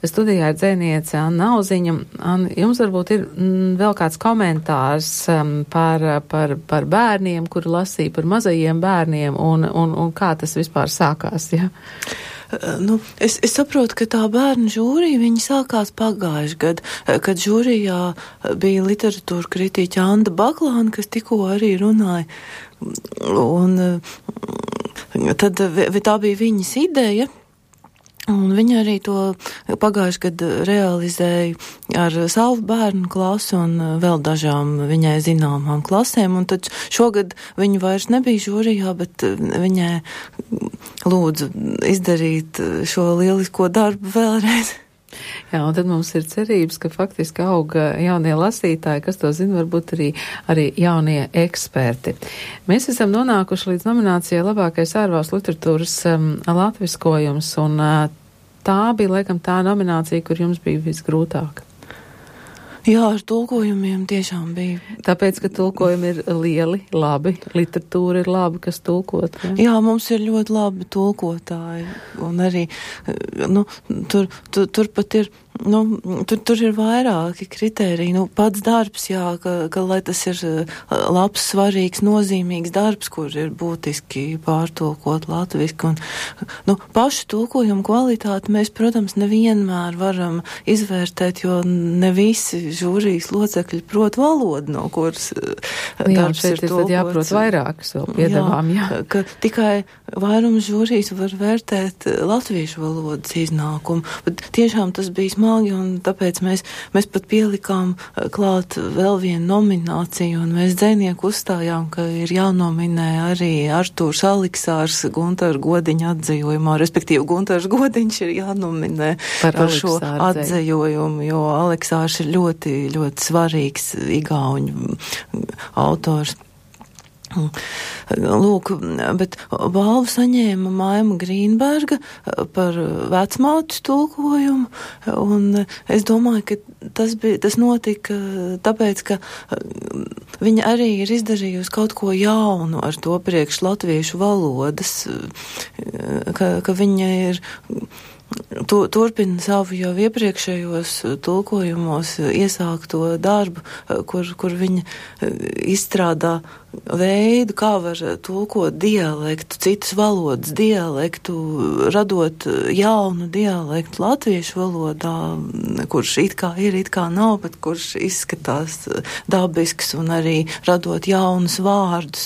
Studijā ir dzejniece Anna Auziņa. Anna, jums varbūt ir vēl kāds komentārs par bērniem, kuri lasīja par mazajiem bērniem un kā tas vispār sākās, ja? Es saprotu, ka tā bērnu žūrija, viņa sākās pagājuši gadu, kad žūrijā bija literatūra kritiķa Anda Baklāna, kas tikko arī runāja. Un tad tā bija viņas ideja. Un viņa arī to pagājuši gadu realizēja ar savu bērnu klasi un vēl dažām viņai zināmām klasēm. Un tad šogad viņa vairs nebija žūrijā, bet viņai lūdzu izdarīt šo lielisko darbu vēlreiz. Jā, un tad mums ir cerības, ka faktiski auga jaunie lasītāji, kas to zina, varbūt arī jaunie eksperti. Mēs esam nonākuši līdz nominācijai labākais ārvalstu literatūras latviskojums, un tā bija, laikam, tā nominācija, kur jums bija visgrūtāk. Jā, ar tulkojumiem tiešām bija. Tāpēc, ka tulkojumi ir lieli, labi, literatūra ir labi, kas tulkot. Jā, mums ir ļoti labi tulkotāji, un arī, tur pat ir, tur ir vairāki kritēriji. Pats darbs, jā, ka lai tas ir labs, svarīgs, nozīmīgs darbs, kur ir būtiski pārtulkot latviski, un, pašu tulkojumu kvalitāti mēs, protams, nevienmēr varam izvērtēt, jo ne visi žūrijas locekļi prot valodu, no kuras darbs ir tulkots. Tad jāprot vairākas vēl piedāvām, jā. Ka tikai vairums žūrijas var vērtēt latviešu valodas iznākumu, bet tiešām tas bija smagi, un tāpēc mēs pat pielikām klāt vēl vienu nomināciju, un mēs dzejnieku uzstājām, ka ir jānominē arī Artūrs Aleksārs Guntaru Godiņa atdzejojumā, respektīvi Guntars Godiņš ir jānominē par šo atdzejojumu, jo Aleksārs ir ļoti svarīgs igauņu autors. Lūk, bet balvu saņēma Maima Grīnberga par vecmātes tulkojumu, un es domāju, ka tas notika tāpēc, ka viņa arī ir izdarījusi kaut ko jaunu ar to priekš latviešu valodas, ka viņa ir turpina savu jau iepriekšējos tulkojumos iesākto darbu, kur viņa izstrādā veidu, kā var tulkot dialektu, citas valodas dialektu, radot jaunu dialektu latviešu valodā, kurš it kā ir, it kā nav, bet kurš izskatās dabisks, un arī radot jaunus vārdus.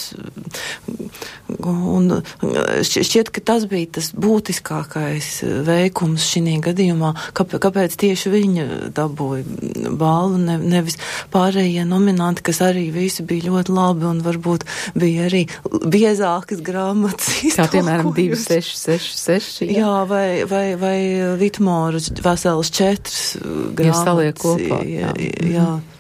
Un šķiet, ka tas bija tas būtiskākais veikums šī gadījumā, kāpēc tieši viņa dabūja balvu, nevis pārējie nominanti, kas arī visi bija ļoti labi, un varbūt bija arī biezākas grāmatas iztulkojusi. Kā piemēram 2666, jā? Jā, vai Vitmora veselas 4 grāmatas. Ja saliek kopā. Jā.